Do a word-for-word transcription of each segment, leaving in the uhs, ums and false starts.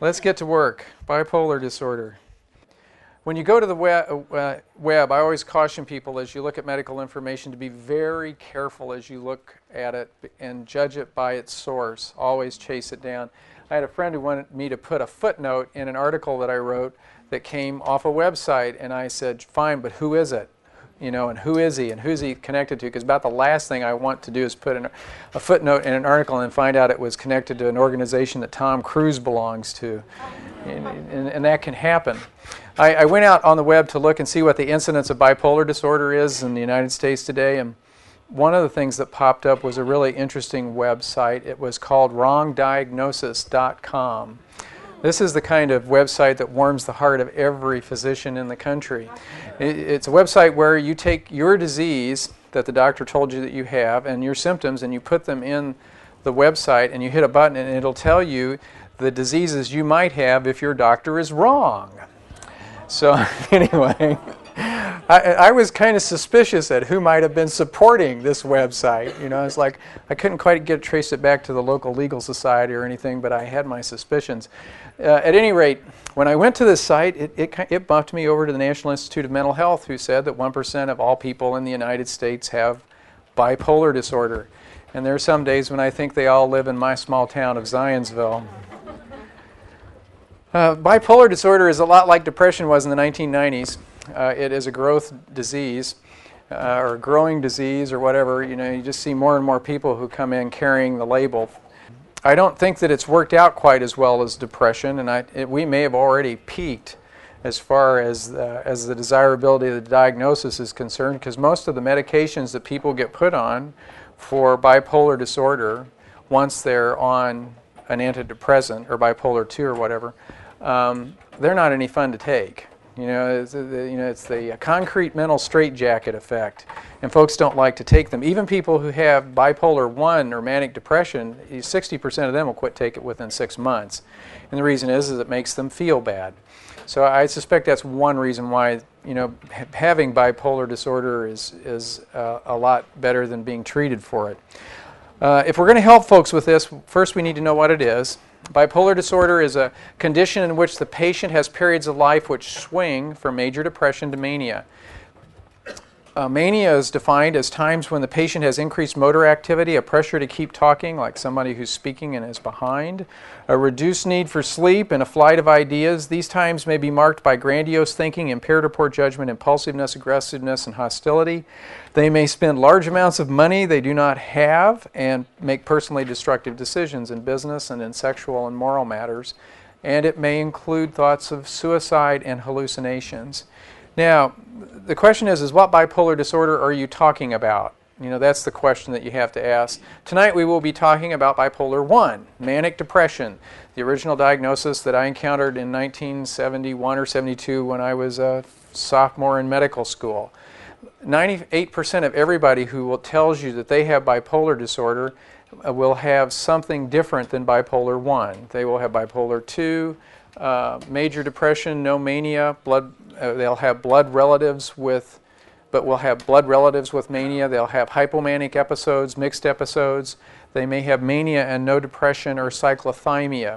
Let's get to work. Bipolar disorder. When you go to the web, uh, web, I always caution people as you look at medical information to be very careful as you look at it and judge it by its source. Always chase it down. I had a friend who wanted me to put a footnote in an article that I wrote that came off a website, and I said, fine, but who is it? You know, and who is he, and who's he connected to? Because about the last thing I want to do is put in a footnote in an article and find out it was connected to an organization that Tom Cruise belongs to. And, and, and that can happen. I, I went out on the web to look and see what the incidence of bipolar disorder is in the United States today, and one of the things that popped up was a really interesting website. It was called wrong diagnosis dot com. This is the kind of website that warms the heart of every physician in the country. It, it's a website where you take your disease that the doctor told you that you have and your symptoms, and you put them in the website, and you hit a button, and it'll tell you the diseases you might have if your doctor is wrong. So anyway, I, I was kind of suspicious at who might have been supporting this website. You know, it's like I couldn't quite get trace it back to the local legal society or anything, but I had my suspicions. Uh, at any rate, when I went to this site, it, it, it bumped me over to the National Institute of Mental Health, who said that one percent of all people in the United States have bipolar disorder. And there are some days when I think they all live in my small town of Zionsville. Uh, bipolar disorder is a lot like depression was in the nineteen nineties. Uh, it is a growth disease, uh, or a growing disease, or whatever. You know, you just see more and more people who come in carrying the label. I don't think that it's worked out quite as well as depression, and I, it, we may have already peaked as far as uh, as the desirability of the diagnosis is concerned, because most of the medications that people get put on for bipolar disorder, once they're on an antidepressant or bipolar two or whatever, um, they're not any fun to take. You know, it's, you know, it's the concrete mental straitjacket effect, and folks don't like to take them. Even people who have bipolar one or manic depression, sixty percent of them will quit taking it within six months. And the reason is, is it makes them feel bad. So I suspect that's one reason why, you know, ha- having bipolar disorder is, is uh, a lot better than being treated for it. Uh, if we're going to help folks with this, first we need to know what it is. Bipolar disorder is a condition in which the patient has periods of life which swing from major depression to mania. Uh, mania is defined as times when the patient has increased motor activity, a pressure to keep talking, like somebody who's speaking and is behind, a reduced need for sleep, and a flight of ideas. These times may be marked by grandiose thinking, impaired or poor judgment, impulsiveness, aggressiveness, and hostility. They may spend large amounts of money they do not have and make personally destructive decisions in business and in sexual and moral matters. And it may include thoughts of suicide and hallucinations. Now, the question is, is what bipolar disorder are you talking about? You know, that's the question that you have to ask. Tonight we will be talking about bipolar one, manic depression, the original diagnosis that I encountered in nineteen seventy-one or seventy-two when I was a sophomore in medical school. ninety-eight percent of everybody who will tells you that they have bipolar disorder uh, will have something different than bipolar one. They will have bipolar two, uh, major depression, no mania, blood. Uh, they'll have blood relatives with, but will have blood relatives with mania. They'll have hypomanic episodes, mixed episodes. They may have mania and no depression or cyclothymia.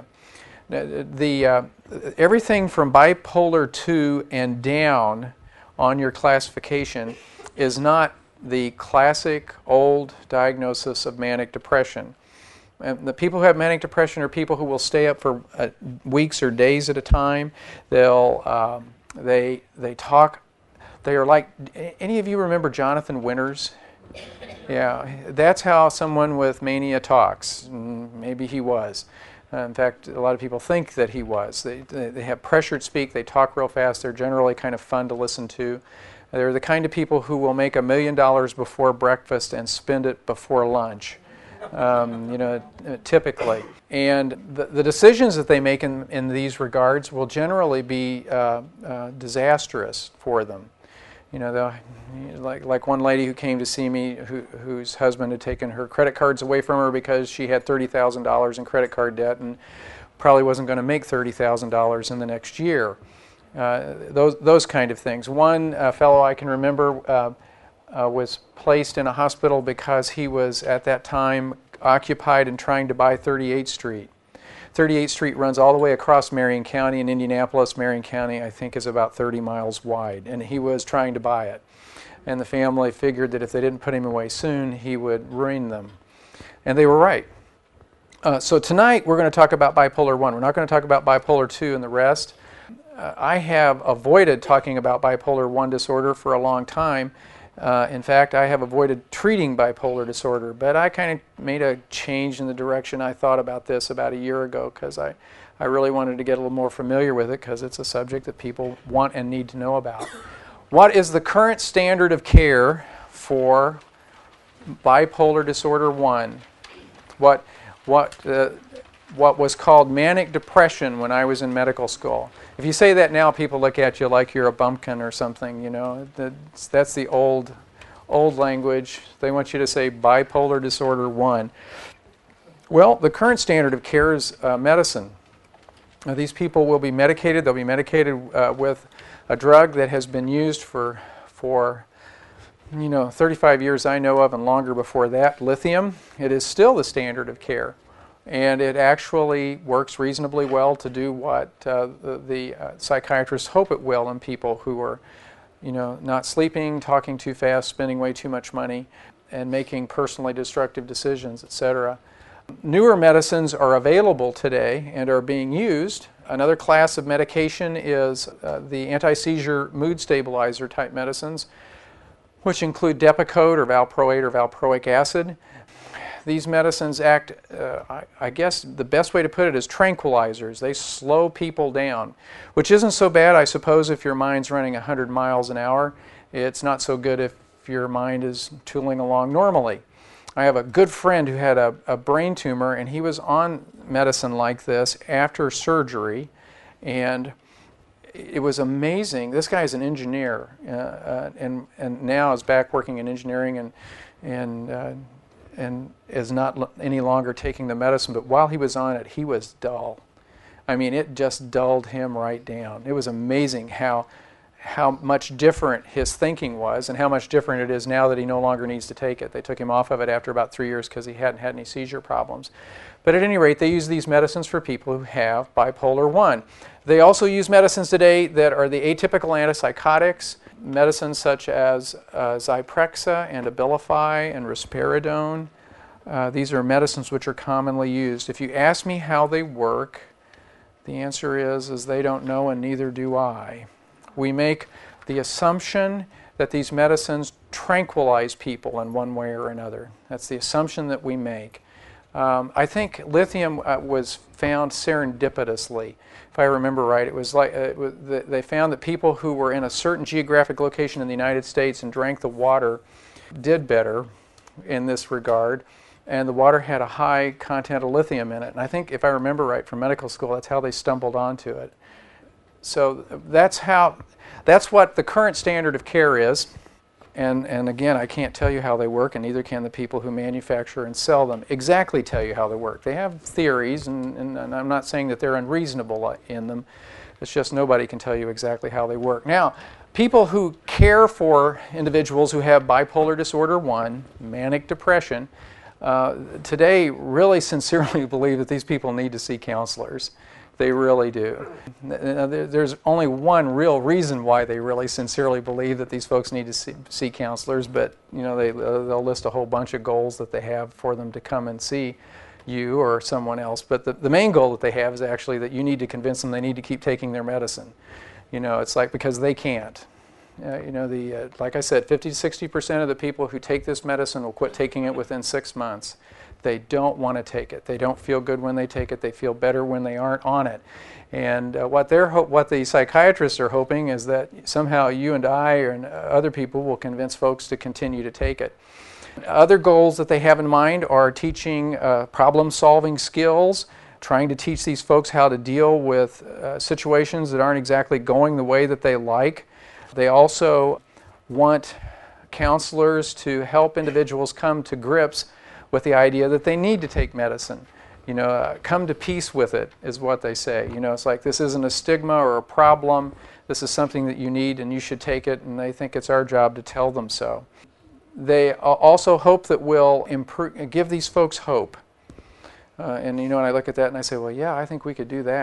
The uh, everything from bipolar two and down on your classification is not the classic old diagnosis of manic depression. And the people who have manic depression are people who will stay up for uh, weeks or days at a time. They'll um, they they talk. They are like. Any of you remember Jonathan Winters? Yeah, that's how someone with mania talks. Maybe he was. Uh, in fact, a lot of people think that he was. They, they they have pressured speak. They talk real fast. They're generally kind of fun to listen to. They're the kind of people who will make a million dollars before breakfast and spend it before lunch. Um, you know, typically. And the, the decisions that they make in, in these regards will generally be uh, uh, disastrous for them. You know, they'll, like like one lady who came to see me, who, whose husband had taken her credit cards away from her because she had thirty thousand dollars in credit card debt and probably wasn't going to make thirty thousand dollars in the next year. Uh, those those kind of things. One uh, fellow I can remember uh, uh, was placed in a hospital because he was at that time occupied and trying to buy thirty-eighth Street. thirty-eighth Street runs all the way across Marion County. In Indianapolis, Marion County, I think, is about thirty miles wide. And he was trying to buy it. And the family figured that if they didn't put him away soon, he would ruin them. And they were right. Uh, so tonight, we're going to talk about bipolar one. We're not going to talk about bipolar two and the rest. Uh, I have avoided talking about bipolar one disorder for a long time. Uh, in fact, I have avoided treating bipolar disorder, but I kind of made a change in the direction I thought about this about a year ago because I, I really wanted to get a little more familiar with it because it's a subject that people want and need to know about. What is the current standard of care for bipolar disorder one? What, what, uh, what was called manic depression when I was in medical school. If you say that now, people look at you like you're a bumpkin or something, you know. That's, that's the old, old language. They want you to say bipolar disorder one. Well, the current standard of care is uh, medicine. Now, these people will be medicated. They'll be medicated uh, with a drug that has been used for, for, you know, thirty-five years I know of and longer before that, lithium. It is still the standard of care. And it actually works reasonably well to do what uh, the, the uh, psychiatrists hope it will in people who are, you know, not sleeping, talking too fast, spending way too much money, and making personally destructive decisions, et cetera. Newer medicines are available today and are being used. Another class of medication is uh, the anti-seizure mood stabilizer type medicines, which include Depakote or valproate or valproic acid. These medicines act, uh, I, I guess the best way to put it is tranquilizers. They slow people down, which isn't so bad, I suppose, if your mind's running one hundred miles an hour. It's not so good if your mind is tooling along normally. I have a good friend who had a, a brain tumor, and he was on medicine like this after surgery, and it was amazing. This guy is an engineer, uh, uh, and and now is back working in engineering, and and uh, and is not l- any longer taking the medicine. But while he was on it, he was dull. I mean, it just dulled him right down. It was amazing how how much different his thinking was, and how much different it is now that he no longer needs to take it. They took him off of it after about three years because he hadn't had any seizure problems. But at any rate, they use these medicines for people who have bipolar one. They also use medicines today that are the atypical antipsychotics, medicines such as uh, Zyprexa and Abilify and Risperidone. Uh, these are medicines which are commonly used. If you ask me how they work, the answer is, is they don't know, and neither do I. We make the assumption that these medicines tranquilize people in one way or another. That's the assumption that we make. Um, I think lithium uh, was found serendipitously. If I remember right, it was like uh, it was, they found that people who were in a certain geographic location in the United States and drank the water did better in this regard, and the water had a high content of lithium in it. And I think, if I remember right from medical school, that's how they stumbled onto it. So that's how, that's what the current standard of care is. And, and again, I can't tell you how they work, and neither can the people who manufacture and sell them exactly tell you how they work. They have theories, and, and, and I'm not saying that they're unreasonable in them. It's just nobody can tell you exactly how they work. Now, people who care for individuals who have bipolar disorder one, manic depression, uh, today really sincerely believe that these people need to see counselors. They really do. There's only one real reason why they really sincerely believe that these folks need to see, see counselors, but you know they uh, they'll list a whole bunch of goals that they have for them to come and see you or someone else. But the, the main goal that they have is actually that you need to convince them they need to keep taking their medicine. You know, it's like because they can't. Uh, you know, the uh, like I said, fifty to sixty percent of the people who take this medicine will quit taking it within six months. They don't want to take it. They don't feel good when they take it. They feel better when they aren't on it. And uh, what they're ho- what the psychiatrists are hoping is that somehow you and I and other people will convince folks to continue to take it. Other goals that they have in mind are teaching uh, problem-solving skills, trying to teach these folks how to deal with uh, situations that aren't exactly going the way that they like. They also want counselors to help individuals come to grips with the idea that they need to take medicine. You know, uh, come to peace with it is what they say. You know, it's like this isn't a stigma or a problem. This is something that you need and you should take it, and they think it's our job to tell them so. They also hope that we'll improve, give these folks hope. Uh, and you know, and I look at that and I say, well, yeah, I think we could do that.